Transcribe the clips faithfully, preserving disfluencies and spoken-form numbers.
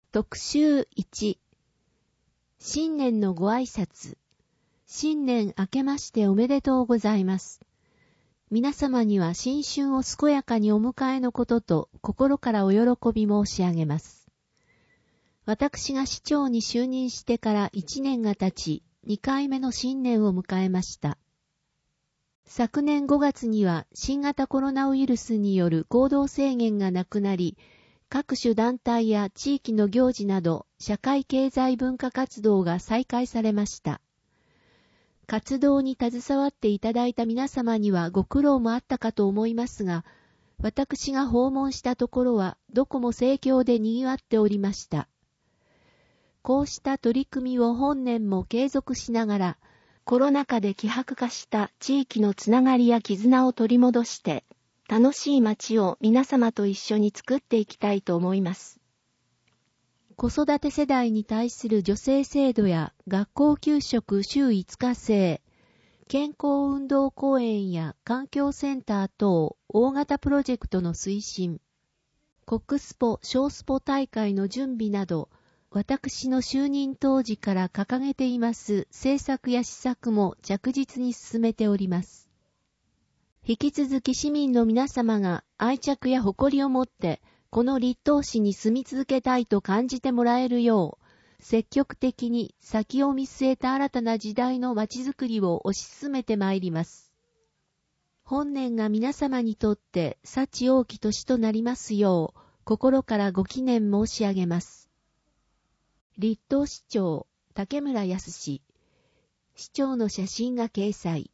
特集いち、新年のご挨拶。新年明けましておめでとうございます。皆様には新春を健やかにお迎えのことと心からお喜び申し上げます。私が市長に就任してからいちねんが経ち、にかいめの新年を迎えました。昨年ごがつには新型コロナウイルスによる行動制限がなくなり、各種団体や地域の行事など社会経済文化活動が再開されました。活動に携わっていただいた皆様にはご苦労もあったかと思いますが、私が訪問したところはどこも盛況で賑わっておりました。こうした取り組みを本年も継続しながら、コロナ禍で希薄化した地域のつながりや絆を取り戻して、楽しい街を皆様と一緒に作っていきたいと思います。子育て世代に対する助成制度や学校給食週いつか制、健康運動公園や環境センター等大型プロジェクトの推進、国スポ・小スポ大会の準備など、私の就任当時から掲げています政策や施策も着実に進めております。引き続き市民の皆様が愛着や誇りを持ってこの立東市に住み続けたいと感じてもらえるよう、積極的に先を見据えた新たな時代の街づくりを推し進めてまいります。本年が皆様にとって幸多き年となりますよう、心からご祈念申し上げます。立東市長竹村康市長の写真が掲載。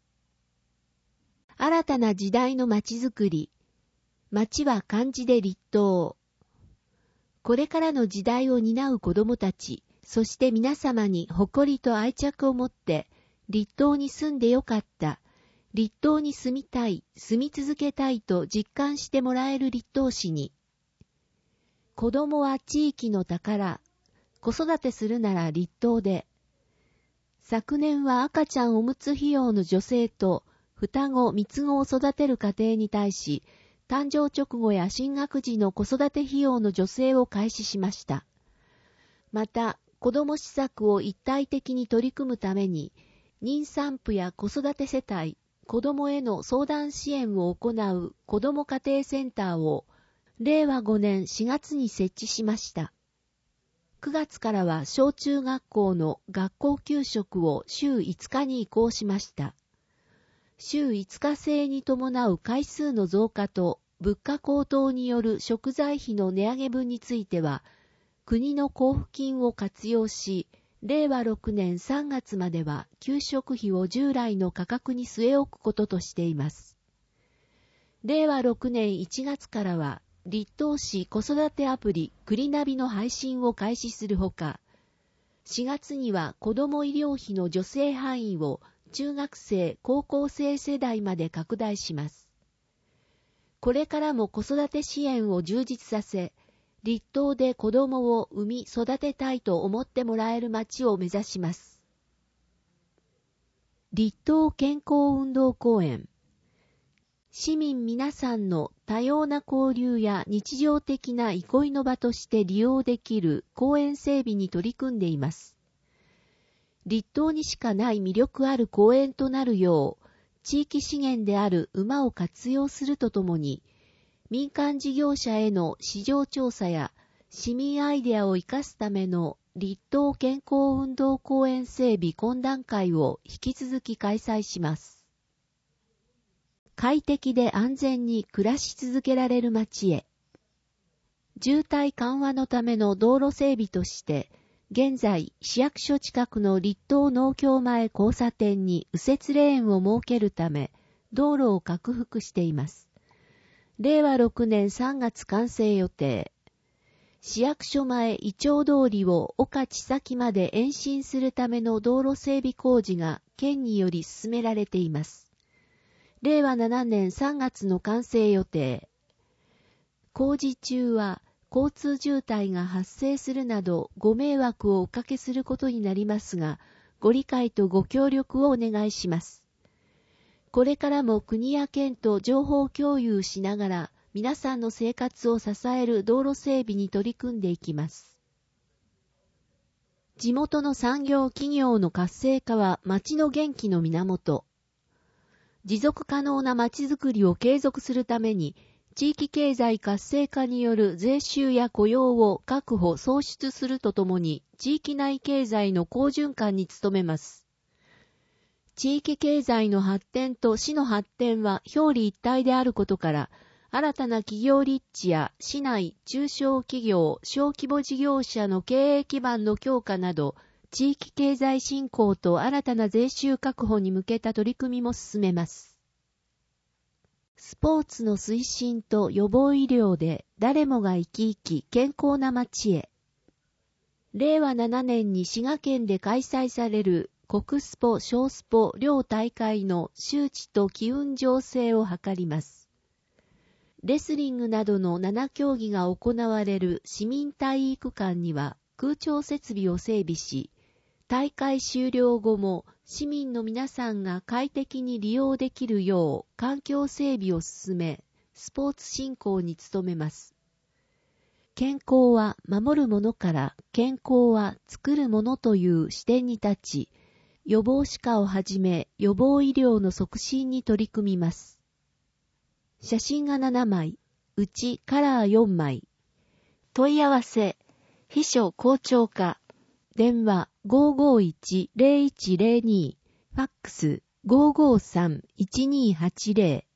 新たな時代の街づくり。街は漢字で立東。これからの時代を担う子どもたち、そして皆様に誇りと愛着を持って立東に住んでよかった、立東に住みたい、住み続けたいと実感してもらえる立東市に。子どもは地域の宝。子育てするなら立東で。昨年は赤ちゃんおむつ費用の助成と双子、三つ子を育てる家庭に対し、誕生直後や進学時の子育て費用の助成を開始しました。また、子ども施策を一体的に取り組むために、妊産婦や子育て世帯、子どもへの相談支援を行う子ども家庭センターを、れいわごねんしがつに設置しました。くがつからは小中学校の学校給食を週いつかに移行しました。週いつか制に伴う回数の増加と物価高騰による食材費の値上げ分については、国の交付金を活用し、れいわろくねんさんがつまでは給食費を従来の価格に据え置くこととしています。れいわろくねんいちがつからは、立東市子育てアプリクリナビの配信を開始するほか、しがつには子ども医療費の助成範囲を中学生・高校生世代まで拡大します。これからも子育て支援を充実させ、立東で子どもを産み育てたいと思ってもらえる街を目指します。立東健康運動公園。市民皆さんの多様な交流や日常的な憩いの場として利用できる公園整備に取り組んでいます。立東にしかない魅力ある公園となるよう、地域資源である馬を活用するとともに、民間事業者への市場調査や市民アイデアを生かすための立東健康運動公園整備懇談会を引き続き開催します。快適で安全に暮らし続けられる街へ。渋滞緩和のための道路整備として、現在、市役所近くの立東農協前交差点に右折レーンを設けるため、道路を拡幅しています。れいわろくねんさんがつ完成予定。市役所前イチョウ通りを岡千崎まで延伸するための道路整備工事が県により進められています。れいわななねんさんがつの完成予定。工事中は交通渋滞が発生するなどご迷惑をおかけすることになりますが、ご理解とご協力をお願いします。これからも国や県と情報共有しながら皆さんの生活を支える道路整備に取り組んでいきます。 地元の産業企業の活性化は町の元気の源。持続可能な町づくりを継続するために、地域経済活性化による税収や雇用を確保創出するとともに、地域内経済の好循環に努めます。地域経済の発展と市の発展は表裏一体であることから、新たな企業立地や市内中小企業、小規模事業者の経営基盤の強化など、地域経済振興と新たな税収確保に向けた取り組みも進めます。スポーツの推進と予防医療で誰もが生き生き健康な町へ。れいわななねんに滋賀県で開催される国スポ、小スポ両大会の周知と機運醸成を図ります。レスリングなどのなな競技が行われる市民体育館には空調設備を整備し、大会終了後も市民の皆さんが快適に利用できるよう環境整備を進め、スポーツ振興に努めます。健康は守るものから健康は作るものという視点に立ち、予防歯科をはじめ予防医療の促進に取り組みます。写真がななまい、うちカラーよんまい。問い合わせ、秘書校長課。電話 ごーごーいち ゼロいちゼロに、ファックス ごーごーさん いちにーはちゼロ。